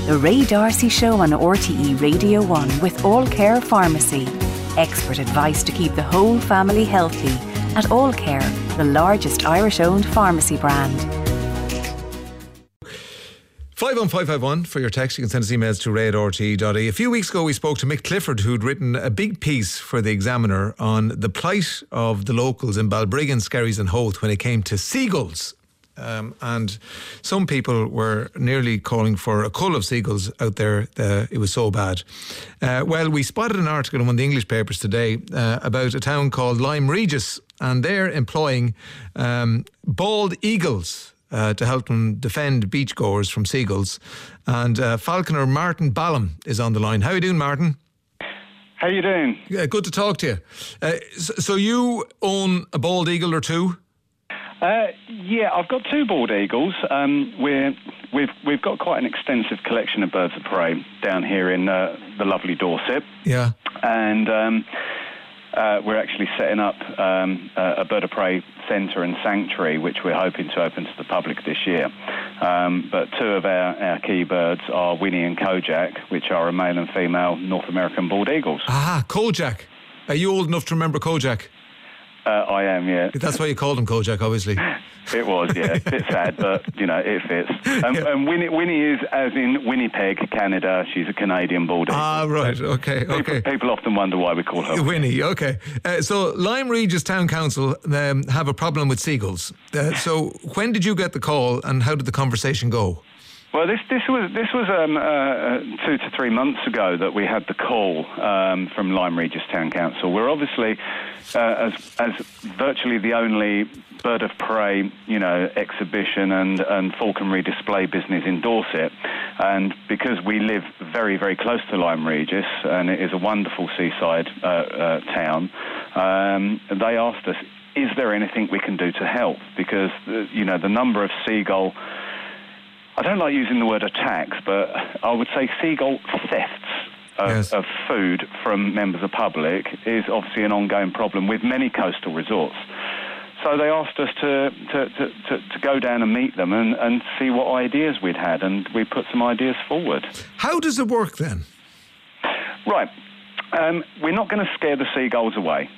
The Ray D'Arcy Show on RTE Radio 1 with All Care Pharmacy. Expert advice to keep the whole family healthy at All Care, the largest Irish-owned pharmacy brand. 51551 for your text. You can send us emails to ray@rte.ie. A few weeks ago we spoke to Mick Clifford, who'd written a big piece for the Examiner on the plight of the locals in Balbriggan, Skerries and Howth when it came to seagulls. And some people were nearly calling for a cull of seagulls out there. It was so bad. Well, we spotted an article in one of the English papers today about a town called Lyme Regis, and they're employing bald eagles to help them defend beachgoers from seagulls. And falconer Martin Ballum is on the line. How are you doing, Martin? How are you doing? Good to talk to you. So you own a bald eagle or two? Yeah, I've got two bald eagles. We've got quite an extensive collection of birds of prey down here in the lovely Dorset. Yeah. And we're actually setting up a bird of prey centre and sanctuary, which we're hoping to open to the public this year. But two of our key birds are Winnie and Kojak, which are a male and female North American bald eagles. Ah, Kojak. Are you old enough to remember Kojak? I am, yeah. That's why you called him Kojak, obviously. It was, yeah. A bit sad, but, it fits. And Winnie is, as in Winnipeg, Canada. She's a Canadian bald eagle. Ah, right, okay. People often wonder why we call her Winnie, okay. So Lyme Regis Town Council have a problem with seagulls. So when did you get the call and how did the conversation go? Well, this was 2 to 3 months ago that we had the call from Lyme Regis Town Council. We're obviously, as virtually the only bird of prey, exhibition and falconry display business in Dorset, and because we live very, very close to Lyme Regis, and it is a wonderful seaside town, they asked us, is there anything we can do to help? Because, the number of seagull... I don't like using the word attacks, but I would say seagull thefts of food from members of the public is obviously an ongoing problem with many coastal resorts. So they asked us to go down and meet them and see what ideas we'd had, and we put some ideas forward. How does it work then? Right. We're not going to scare the seagulls away.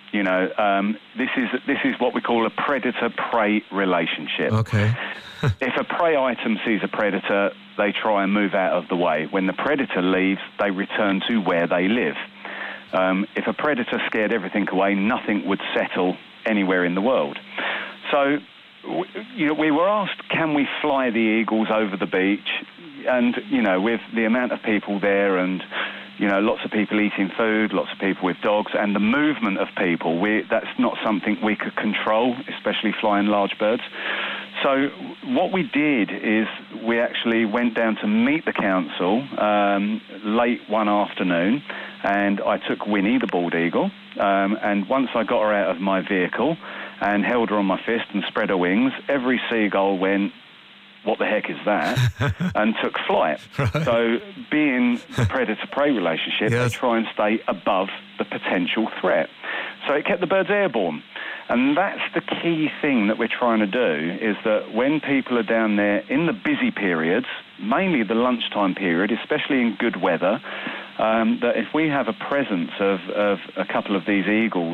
This is what we call a predator-prey relationship. Okay. If a prey item sees a predator, they try and move out of the way. When the predator leaves, they return to where they live. If a predator scared everything away, nothing would settle anywhere in the world. So, we were asked, can we fly the eagles over the beach? And, with the amount of people there and... lots of people eating food, lots of people with dogs, and the movement of people, that's not something we could control, especially flying large birds. So what we did is we actually went down to meet the council late one afternoon, and I took Winnie, the bald eagle, and once I got her out of my vehicle and held her on my fist and spread her wings, every seagull went, what the heck is that? And took flight. Right. So being the predator-prey relationship, they try and stay above the potential threat. So it kept the birds airborne. And that's the key thing that we're trying to do, is that when people are down there in the busy periods, mainly the lunchtime period, especially in good weather, that if we have a presence of a couple of these eagles,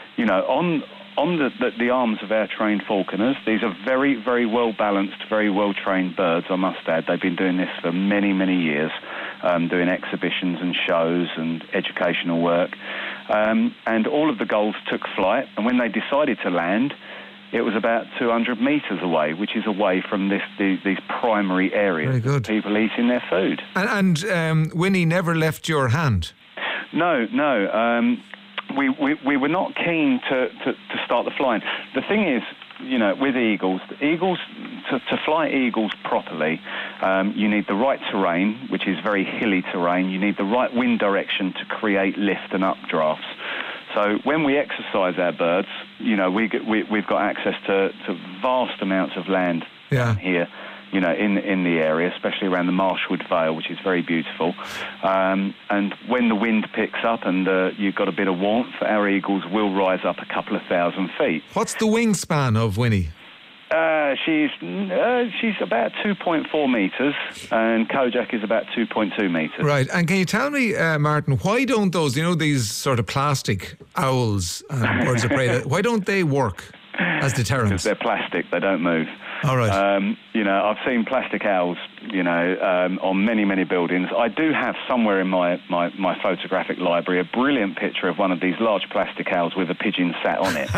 on the arms of our trained falconers. These are very, very well-balanced, very well-trained birds, I must add. They've been doing this for many, many years, doing exhibitions and shows and educational work. And all of the gulls took flight, and when they decided to land, it was about 200 metres away, which is away from these primary areas of people eating their food. And Winnie never left your hand? No. We were not keen to start the flying. The thing is, with eagles, to fly eagles properly, you need the right terrain, which is very hilly terrain. You need the right wind direction to create lift and updrafts. So when we exercise our birds, we've got access to vast amounts of land here. In the area, especially around the Marshwood Vale, which is very beautiful. And when the wind picks up and you've got a bit of warmth, our eagles will rise up a couple of 1,000 feet. What's the wingspan of Winnie? She's about 2.4 metres, and Kojak is about 2.2 metres. Right, and can you tell me, Martin, why don't those, these sort of plastic owls and birds of prey, why don't they work as deterrents? Because they're plastic, they don't move. All right. I've seen plastic owls, on many, many buildings. I do have somewhere in my photographic library a brilliant picture of one of these large plastic owls with a pigeon sat on it.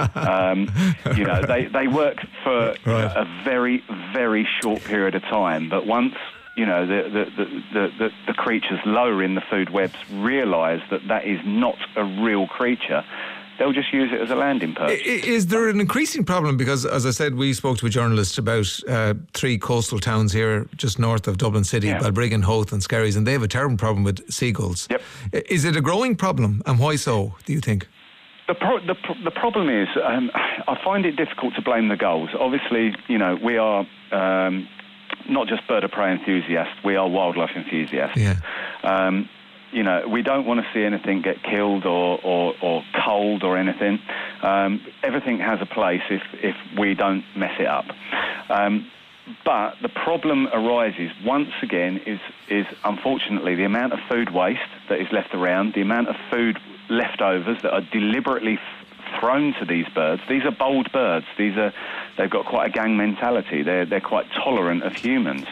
They work for a very, very short period of time, but once the creatures lower in the food webs realise that is not a real creature, they'll just use it as a landing perch. Is there an increasing problem? Because, as I said, we spoke to a journalist about 3 coastal towns here just north of Dublin City, Balbriggan, Howth and Skerries, and they have a terrible problem with seagulls. Yep. Is it a growing problem, and why so, do you think? The problem is, I find it difficult to blame the gulls. Obviously, we are not just bird of prey enthusiasts, we are wildlife enthusiasts. Yeah. We don't want to see anything get killed or culled or anything. Everything has a place if we don't mess it up. But the problem arises once again is unfortunately the amount of food waste that is left around, the amount of food leftovers that are deliberately thrown to these birds. These are bold birds. They've got quite a gang mentality. They're quite tolerant of humans.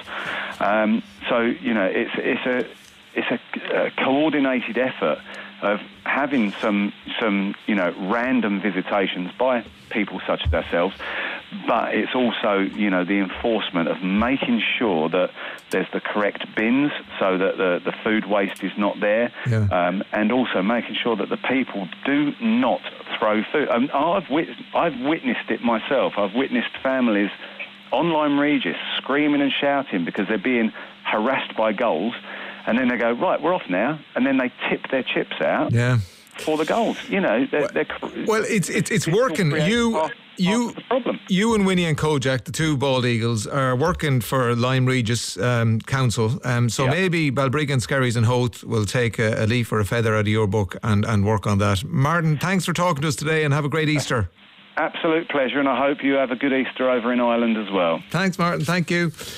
It's a coordinated effort of having some random visitations by people such as ourselves, but it's also the enforcement of making sure that there's the correct bins so that the food waste is not there, and also making sure that the people do not throw food. I've witnessed it myself. I've witnessed families on Lyme Regis screaming and shouting because they're being harassed by gulls. And then they go, right, we're off now. And then they tip their chips out for the gulls. Well, it's working. You and Winnie and Kojak, the 2 bald eagles, are working for Lyme Regis Council. Maybe Balbriggan, Skerries and Howth will take a leaf or a feather out of your book and work on that. Martin, thanks for talking to us today and have a great Easter. Absolute pleasure, and I hope you have a good Easter over in Ireland as well. Thanks, Martin. Thank you.